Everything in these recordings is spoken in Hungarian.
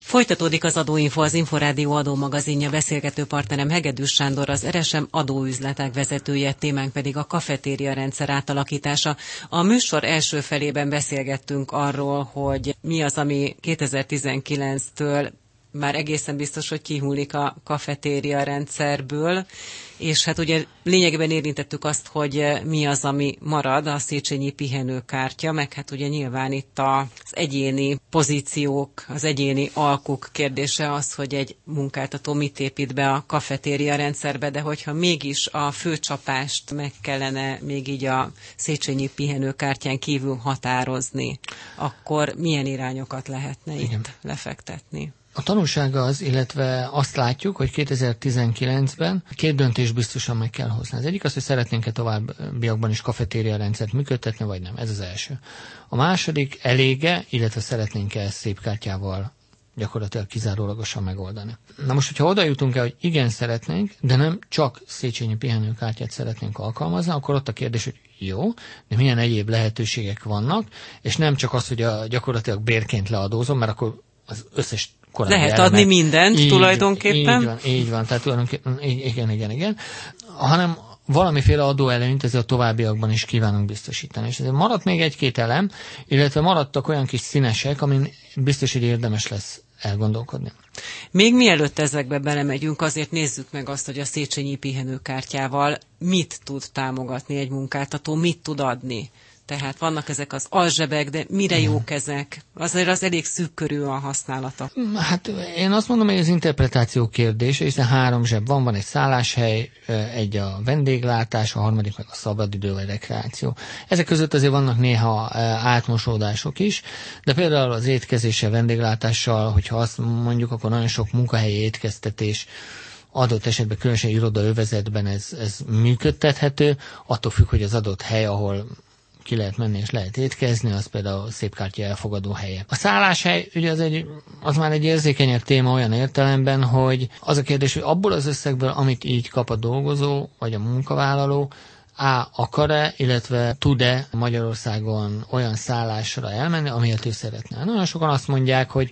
Folytatódik az Adóinfo, az Inforádió adómagazinja, beszélgető partnerem Hegedűs Sándor, az RSM adóüzletek vezetője, témánk pedig a kafetéria rendszer átalakítása. A műsor első felében beszélgettünk arról, hogy mi az, ami 2019-től már egészen biztos, hogy kihullik a kafetéria rendszerből, és hát ugye lényegében érintettük azt, hogy mi az, ami marad, a Széchenyi pihenőkártya, meg hát ugye nyilván itt az egyéni pozíciók, az egyéni alkuk kérdése az, hogy egy munkáltató mit épít be a kafetéria rendszerbe, de hogyha mégis a főcsapást meg kellene még így a Széchenyi pihenőkártyán kívül határozni, akkor milyen irányokat lehetne itt lefektetni? A tanulsága az, illetve azt látjuk, hogy 2019-ben két döntést biztosan meg kell hozni. Az egyik az, hogy szeretnénk-e továbbiakban is kafetéria rendszert működtetni, vagy nem. Ez az első. A második, elége, illetve szeretnénk-e ezt szép kártyával gyakorlatilag kizárólagosan megoldani. Na most, hogyha oda jutunk el, hogy igen, szeretnénk, de nem csak Széchenyi pihenőkártyát szeretnénk alkalmazni, akkor ott a kérdés, hogy jó, de milyen egyéb lehetőségek vannak, és nem csak az, hogy gyakorlatilag bérként leadózom, mert akkor az összes lehet adni mindent tulajdonképpen. Így van, tehát tulajdonképpen igen, hanem valamiféle adóelőnyt ezzel a továbbiakban is kívánunk biztosítani. És ezért maradt még egy-két elem, illetve maradtak olyan kis színesek, amin biztos, hogy érdemes lesz elgondolkodni. Még mielőtt ezekbe belemegyünk, azért nézzük meg azt, hogy a Széchenyi pihenőkártyával mit tud támogatni egy munkáltató, mit tud adni. Tehát vannak ezek az alzsebek, de mire jók ezek? Azért az elég szűk körül a használata. Hát én azt mondom, hogy ez interpretáció kérdése, hiszen 3 zseb van egy szálláshely, egy a vendéglátás, a harmadik meg a szabadidő vagy rekreáció. Ezek között azért vannak néha átmosódások is, de például az étkezéssel, vendéglátással, hogyha azt mondjuk, akkor nagyon sok munkahelyi étkeztetés, adott esetben különösen irodaövezetben ez működtethető, attól függ, hogy az adott hely, ahol ki lehet menni és lehet étkezni, az például szép kártya elfogadó helye. A szálláshely, ugye az már egy érzékenyebb téma olyan értelemben, hogy az a kérdés, hogy abból az összegből, amit így kap a dolgozó, vagy a munkavállaló, akar-e, illetve tud-e Magyarországon olyan szállásra elmenni, amiért ő szeretne. Nagyon sokan azt mondják, hogy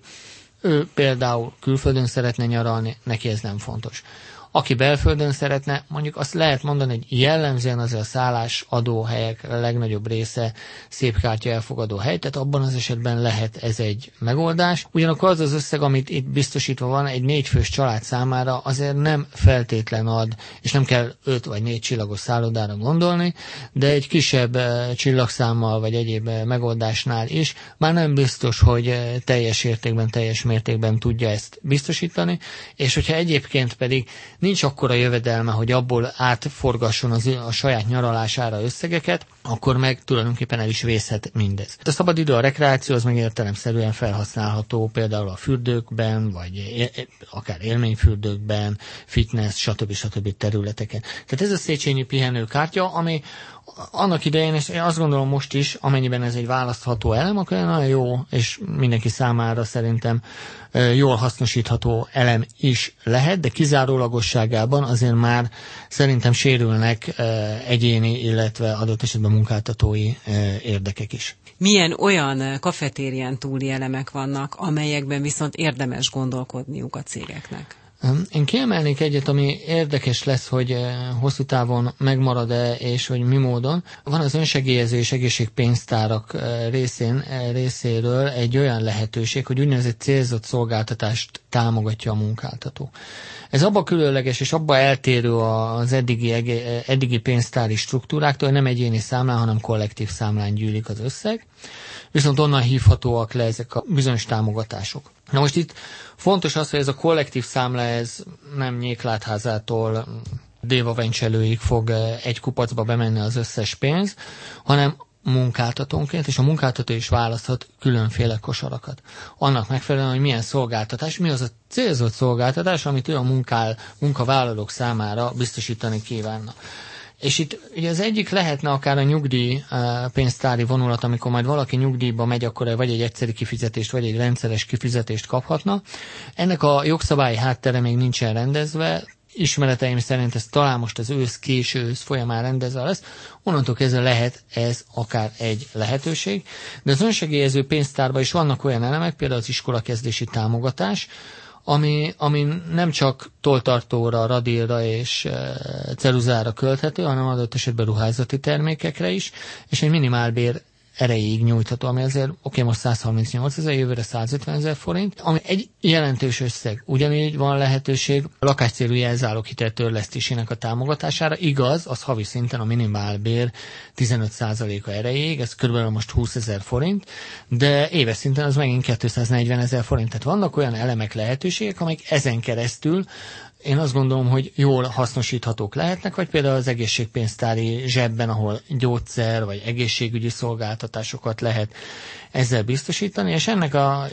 ő például külföldön szeretne nyaralni, neki ez nem fontos. Aki belföldön szeretne, mondjuk azt lehet mondani, hogy jellemzően azért a szállásadóhelyek legnagyobb része szép kártya elfogadó hely, tehát abban az esetben lehet ez egy megoldás. Ugyanakkor az összeg, amit itt biztosítva van, egy 4 fős család számára azért nem feltétlen ad, és nem kell 5 vagy 4 csillagos szállodára gondolni, de egy kisebb csillagszámmal vagy egyéb megoldásnál is már nem biztos, hogy teljes mértékben tudja ezt biztosítani, és hogyha egyébként pedig nincs akkora jövedelme, hogy abból átforgasson a saját nyaralására összegeket, akkor meg tulajdonképpen el is vészhet mindez. A szabadidő, a rekreáció az meg értelemszerűen felhasználható például a fürdőkben, vagy akár élményfürdőkben, fitness, stb. Területeken. Tehát ez a Széchenyi pihenőkártya, ami annak idején, és én azt gondolom most is, amennyiben ez egy választható elem, akkor nagyon jó, és mindenki számára szerintem jól hasznosítható elem is lehet, de kizárólagosságában azért már szerintem sérülnek egyéni, illetve adott esetben munkáltatói érdekek is. Milyen olyan kafetérián túli elemek vannak, amelyekben viszont érdemes gondolkodniuk a cégeknek? Én kiemelnék egyet, ami érdekes lesz, hogy hosszú távon megmarad-e, és hogy mi módon. Van az önsegélyező és egészségpénztárak részéről egy olyan lehetőség, hogy úgynevezett célzott szolgáltatást támogatja a munkáltató. Ez abba különleges és abba eltérő az eddigi pénztári struktúráktól, hogy nem egyéni számlán, hanem kollektív számlán gyűlik az összeg, viszont onnan hívhatóak le ezek a bizonyos támogatások. Na most itt fontos az, hogy ez a kollektív számla, ez nem Nyéklátházától Déva-Vencselőig fog egy kupacba bemenni az összes pénz, hanem munkáltatónként, és a munkáltató is választhat különféle kosarakat. Annak megfelelően, hogy milyen szolgáltatás, mi az a célzott szolgáltatás, amit ő a munkavállalók számára biztosítani kívánna. És itt ugye az egyik lehetne akár a nyugdíj pénztári vonulat, amikor majd valaki nyugdíjba megy, akkor vagy egy egyszeri kifizetést, vagy egy rendszeres kifizetést kaphatna. Ennek a jogszabályi háttere még nincsen rendezve, ismereteim szerint ez talán most az késő ősz folyamán rendezve lesz, onnantól kezdve lehet ez akár egy lehetőség. De az önsegélyező pénztárban is vannak olyan elemek, például az iskolakezdési támogatás, ami nem csak tolltartóra, radírra és ceruzára költhető, hanem adott esetben ruházati termékekre is, és egy minimálbér erejéig nyújtható, ami azért most 138 000, jövőre 150 000 forint, ami egy jelentős összeg. Ugyanígy van lehetőség a lakáscélú jelzáloghitel törlesztésének a támogatására. Igaz, az havi szinten a minimálbér 15%-a erejéig, ez körülbelül most 20 000 forint, de éves szinten az megint 240 000 forint. Tehát vannak olyan elemek, lehetőségek, amik ezen keresztül én azt gondolom, hogy jól hasznosíthatók lehetnek, vagy például az egészségpénztári zsebben, ahol gyógyszer vagy egészségügyi szolgáltatásokat lehet ezzel biztosítani, és ennek a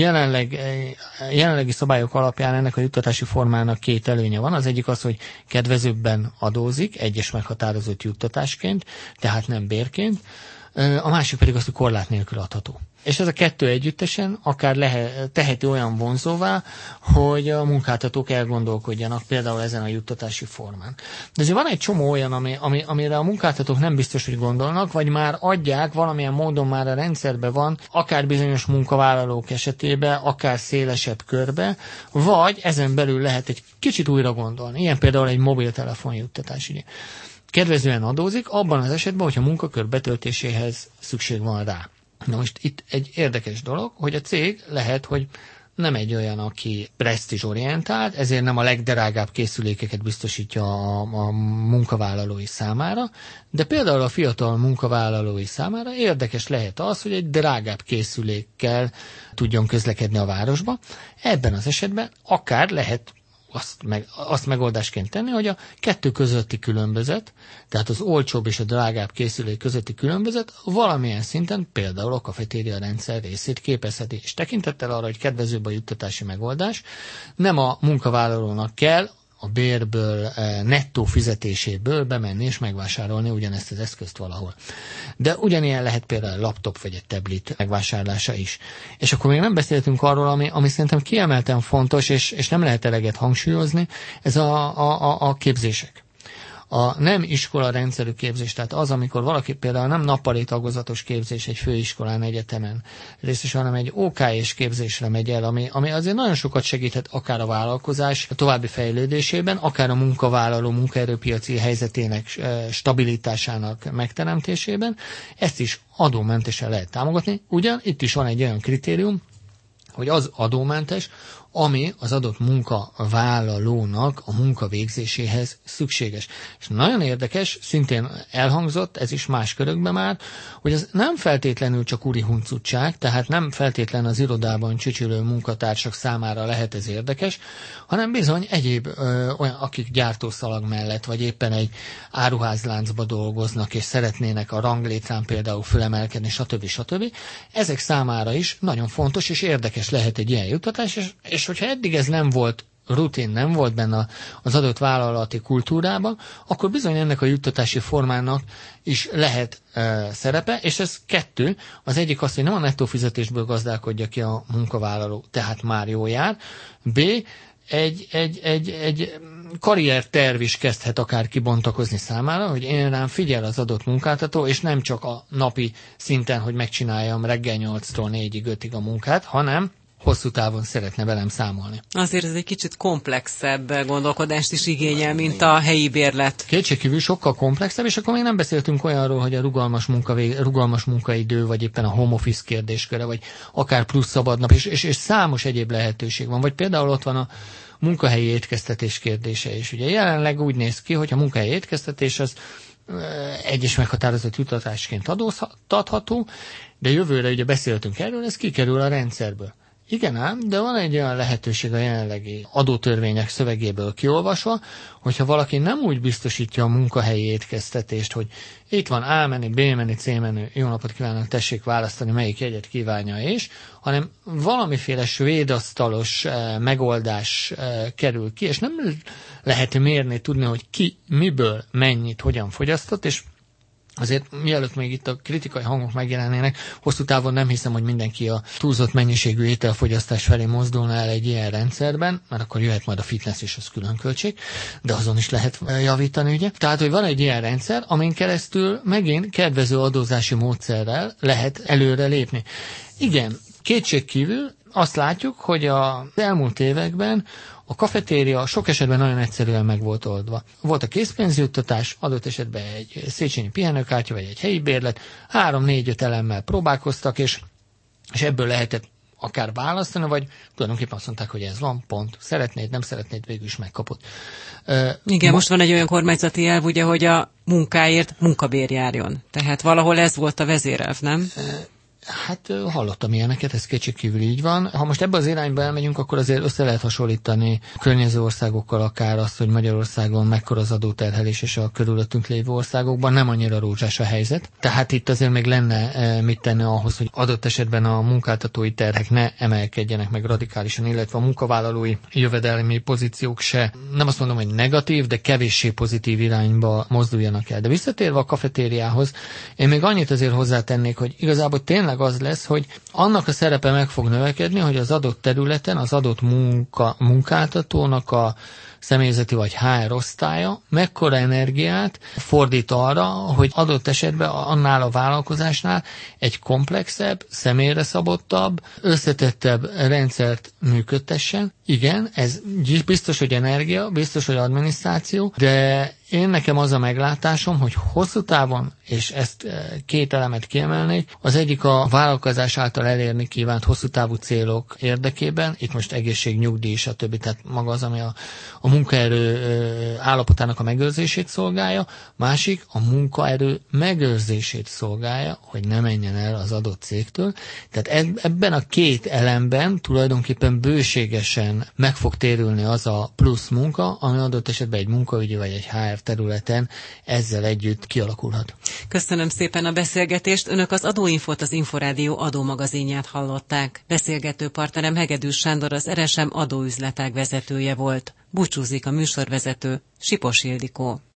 jelenlegi szabályok alapján ennek a juttatási formának két előnye van. Az egyik az, hogy kedvezőbben adózik, egyes meghatározott juttatásként, tehát nem bérként, a másik pedig az, hogy korlát nélkül adható. És ez a kettő együttesen akár teheti olyan vonzóvá, hogy a munkáltatók elgondolkodjanak például ezen a juttatási formán. De azért van egy csomó olyan, amire a munkáltatók nem biztos, hogy gondolnak, vagy már adják, valamilyen módon már a rendszerben van, akár bizonyos munkavállalók esetében, akár szélesebb körbe, vagy ezen belül lehet egy kicsit újra gondolni. Ilyen például egy mobiltelefon juttatás. Ugye. Kedvezően adózik, abban az esetben, hogyha munkakör betöltéséhez szükség van rá. Na most itt egy érdekes dolog, hogy a cég lehet, hogy nem egy olyan, aki presztízsorientált, ezért nem a legdrágább készülékeket biztosítja a munkavállalói számára, de például a fiatal munkavállalói számára érdekes lehet az, hogy egy drágább készülékkel tudjon közlekedni a városba. Ebben az esetben akár lehet azt megoldásként tenni, hogy a kettő közötti különbözet, tehát az olcsóbb és a drágább készülék közötti különbözet valamilyen szinten például a kafetéria rendszer részét képezheti, és tekintettel arra, hogy kedvezőbb a juttatási megoldás, nem a munkavállalónak kell a bérből, nettó fizetéséből bemenni és megvásárolni ugyanezt az eszközt valahol. De ugyanilyen lehet például a laptop vagy egy tablet megvásárlása is. És akkor még nem beszéltünk arról, ami szerintem kiemelten fontos, és nem lehet eleget hangsúlyozni, ez a képzések. A nem iskola rendszerű képzés, tehát az, amikor valaki például nem nappali tagozatos képzés egy főiskolán, egyetemen részesen, hanem egy OKS képzésre megy el, ami azért nagyon sokat segíthet akár a vállalkozás a további fejlődésében, akár a munkavállaló munkaerőpiaci helyzetének stabilitásának megteremtésében. Ezt is adómentesen lehet támogatni. Ugyan itt is van egy olyan kritérium, hogy az adómentes, ami az adott munkavállalónak a munkavégzéséhez szükséges. És nagyon érdekes, szintén elhangzott, ez is más körökben már, hogy ez nem feltétlenül csak úri huncutság, tehát nem feltétlen az irodában csücsülő munkatársak számára lehet ez érdekes, hanem bizony egyéb olyan, akik gyártószalag mellett, vagy éppen egy áruházláncba dolgoznak, és szeretnének a ranglétrán például fölemelkedni, stb. Ezek számára is nagyon fontos és érdekes lehet egy ilyen juttatás, és hogyha eddig ez nem volt rutin, nem volt benne az adott vállalati kultúrában, akkor bizony ennek a juttatási formának is lehet szerepe, és ez kettő. Az egyik az, hogy nem a nettó fizetésből gazdálkodja ki a munkavállaló, tehát már jól jár. B. Egy karrierterv is kezdhet akár kibontakozni számára, hogy én rám figyel az adott munkáltató, és nem csak a napi szinten, hogy megcsináljam reggel 8-tól 4-ig, 5-ig a munkát, hanem hosszú távon szeretne velem számolni. Azért ez egy kicsit komplexebb gondolkodást is igényel, mint a helyi bérlet. Kétségkívül sokkal komplexebb, és akkor még nem beszéltünk olyanról, hogy a rugalmas munkaidő, vagy éppen a home office kérdésköre, vagy akár plusz szabadnap, és számos egyéb lehetőség van. Vagy például ott van a munkahelyi étkeztetés kérdése is. Ugye jelenleg úgy néz ki, hogy a munkahelyi étkeztetés az egyes meghatározott juttatásként adóztatható, de jövőre ugye beszéltünk erről, ez kikerül a rendszerből. Igen ám, de van egy olyan lehetőség a jelenlegi adótörvények szövegéből kiolvasva, hogyha valaki nem úgy biztosítja a munkahelyi étkeztetést, hogy itt van A menü, B menü, C menü, jó napot kívánok, tessék választani, melyik jegyet kívánja és, hanem valamiféle svédasztalos megoldás kerül ki, és nem lehet mérni, tudni, hogy ki miből mennyit, hogyan fogyasztott, és azért mielőtt még itt a kritikai hangok megjelennének, hosszú távon nem hiszem, hogy mindenki a túlzott mennyiségű ételfogyasztás felé mozdulna el egy ilyen rendszerben, mert akkor jöhet majd a fitness és az külön költség, de azon is lehet javítani, ugye? Tehát, hogy van egy ilyen rendszer, amin keresztül megint kedvező adózási módszerrel lehet előre lépni. Igen, kétségkívül azt látjuk, hogy az elmúlt években a kafetéria sok esetben nagyon egyszerűen meg volt oldva. Volt a készpénzjuttatás, adott esetben egy Széchenyi pihenőkártya, vagy egy helyi bérlet, 3-4-5 elemmel próbálkoztak, és ebből lehetett akár választani, vagy tulajdonképpen azt mondták, hogy ez van, pont. Szeretnéd, nem szeretnéd, végül is megkapod. Igen, most van egy olyan kormányzati elv, ugye, hogy a munkáért munkabér járjon. Tehát valahol ez volt a vezérelv, nem? Hát hallottam ilyeneket, ez kétségkívül így van. Ha most ebbe az irányba elmegyünk, akkor azért össze lehet hasonlítani a környező országokkal akár azt, hogy Magyarországon mekkora az adóterhelés, és a körülöttünk lévő országokban nem annyira rózsás a helyzet. Tehát itt azért még lenne mit tenni ahhoz, hogy adott esetben a munkáltatói terhek ne emelkedjenek meg radikálisan, illetve a munkavállalói jövedelmi pozíciók se, nem azt mondom, hogy negatív, de kevéssé pozitív irányba mozduljanak el. De visszatérve a kafetériához, én még annyit azért hozzátennék, hogy igazából tényleg az lesz, hogy annak a szerepe meg fog növekedni, hogy az adott területen az adott munkáltatónak a személyzeti vagy HR osztálya mekkora energiát fordít arra, hogy adott esetben annál a vállalkozásnál egy komplexebb, személyre szabottabb, összetettebb rendszert működtessen. Igen, ez biztos, hogy energia, biztos, hogy adminisztráció, de nekem az a meglátásom, hogy hosszú távon, és ezt két elemet kiemelnék, az egyik a vállalkozás által elérni kívánt hosszú távú célok érdekében, itt most egészség, nyugdíj, stb. Tehát maga az, ami a munkaerő állapotának a megőrzését szolgálja, másik a munkaerő megőrzését szolgálja, hogy ne menjen el az adott cégtől. Tehát ebben a két elemben tulajdonképpen bőségesen meg fog térülni az a plusz munka, ami adott esetben egy munkaügyi vagy egy HR területen ezzel együtt kialakulhat. Köszönöm szépen a beszélgetést. Önök az Adóinfót, az Inforádió adómagazinját hallották. Beszélgető partnerem Hegedűs Sándor, az RSM adóüzletág vezetője volt. Búcsúzik a műsorvezető, Sipos Ildikó.